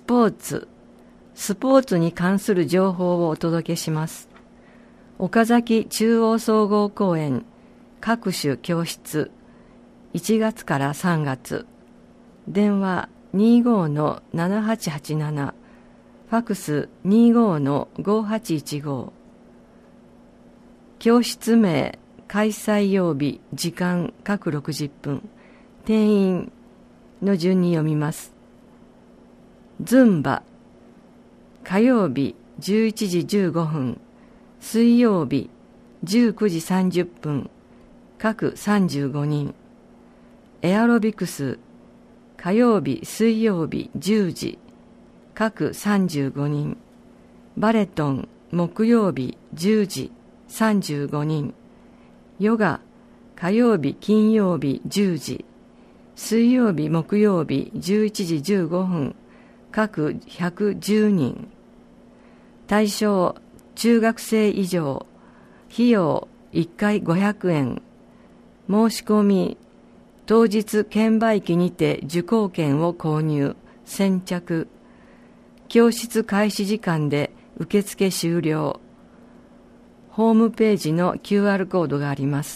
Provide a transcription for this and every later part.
ポーツに関する情報をお届けします。岡崎中央総合公園各種教室、1月から3月、電話25-7887、ファクス25-5815。教室名、開催曜日、時間各60分、定員の順に読みます。ズンバ、火曜日11時15分、水曜日19時30分、各35人。エアロビクス、火曜日水曜日10時、各35人。バレトン、木曜日10時、35人。ヨガ、火曜日金曜日10時、水曜日木曜日11時15分、各110人。対象、中学生以上。費用、1回500円。申し込み、当日券売機にて受講券を購入、先着。教室開始時間で受付終了。ホームページの QR コードがあります。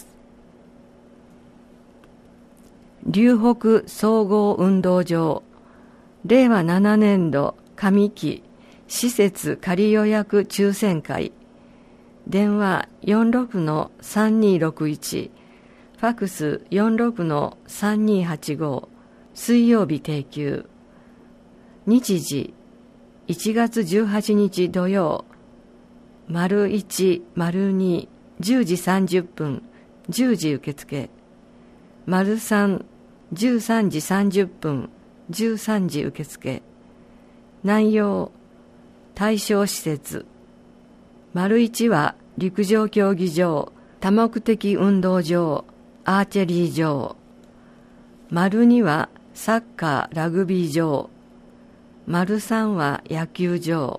龍北総合運動場、令和7年度上期施設仮予約抽選会、電話46-3261、ファクス46-3285、水曜日定休。日時1月18日土曜、01、02、10時30分、10時受付。03、13時30分、13時受付。内容、対象施設。01は陸上競技場、多目的運動場、アーチェリー場。02はサッカー、ラグビー場。03は野球場。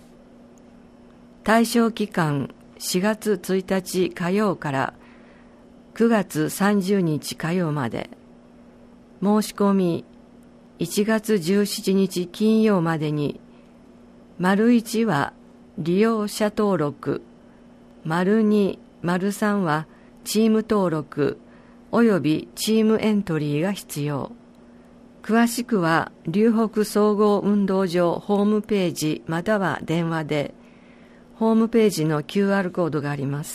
対象期間、4月1日火曜から9月30日火曜まで。申し込み、1月17日金曜までに。01は利用者登録、02、03はチーム登録およびチームエントリーが必要。詳しくは龍北総合運動場ホームページまたは電話で、ホームページの QR コードがあります。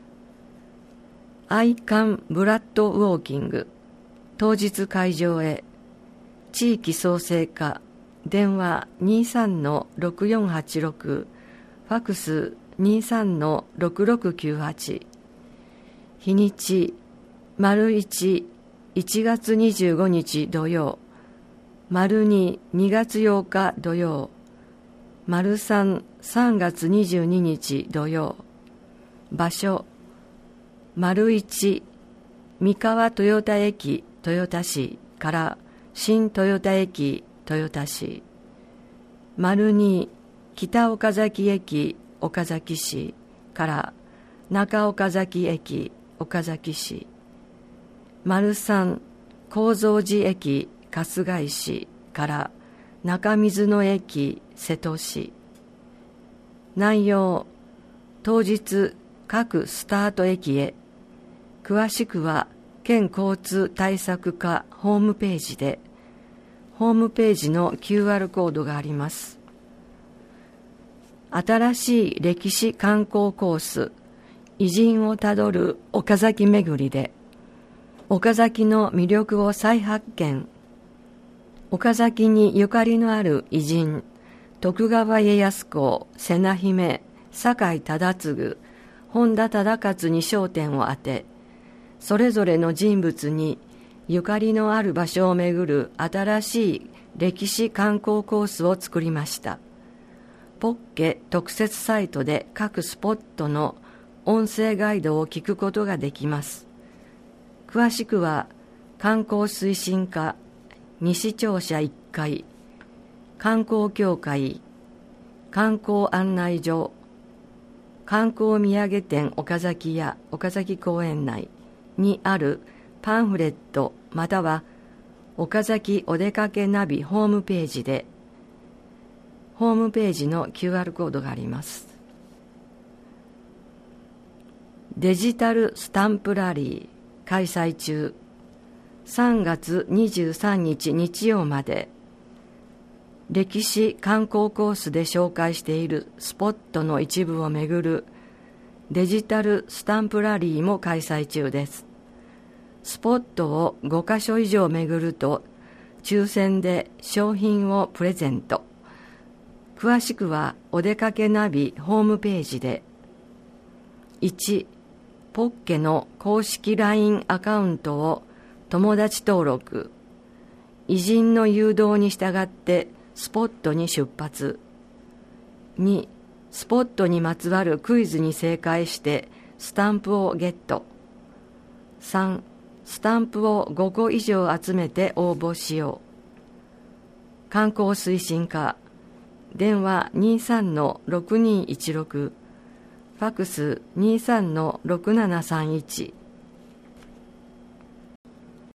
アイカンブラッドウォーキング、当日会場へ。地域創生課、電話 23-6486、ファクス 23-6698。日にち、01、1月25日土曜、02、2月8日土曜、03、3月22日土曜。場所、01、三河豊田駅豊田市から新豊田駅豊田市。02、北岡崎駅岡崎市から中岡崎駅岡崎市。03、高蔵寺駅春日井市から中水野駅瀬戸市。内容、当日各スタート駅へ。詳しくは県交通対策課ホームページで。ホームページの QR コードがあります。新しい歴史観光コース、偉人をたどる岡崎巡りで、岡崎の魅力を再発見。岡崎にゆかりのある偉人、徳川家康公、瀬名姫、酒井忠次、本田忠勝に焦点を当て、それぞれの人物にゆかりのある場所を巡る新しい歴史観光コースを作りました。ポッケ特設サイトで各スポットの音声ガイドを聞くことができます。詳しくは観光推進課西庁舎1階、観光協会、観光案内所、観光土産店岡崎や岡崎公園内にあるパンフレットまたは岡崎お出かけナビホームページで。 ホームページの QR コードがあります。デジタルスタンプラリー開催中。3月23日日曜まで。歴史観光コースで紹介しているスポットの一部を巡るデジタルスタンプラリーも開催中です。スポットを5カ所以上巡ると抽選で商品をプレゼント。詳しくはお出かけナビホームページで。1、ポッケの公式 LINE アカウントを友達登録。偉人の誘導に従ってスポットに出発。2、スポットにまつわるクイズに正解してスタンプをゲット。3、スタンプを5個以上集めて応募しよう。観光推進課、電話 23-6216、ファクス 23-6731、